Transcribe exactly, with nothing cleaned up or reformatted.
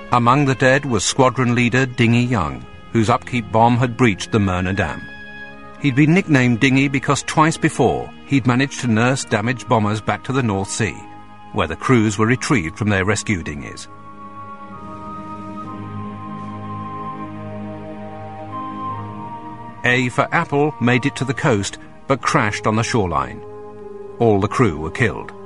Among the dead was squadron leader Dingy Young, whose upkeep bomb had breached the Myrna Dam. He'd been nicknamed Dingy because twice before he'd managed to nurse damaged bombers back to the North Sea, where the crews were retrieved from their rescue dinghies. A for Apple made it to the coast, but crashed on the shoreline. All the crew were killed.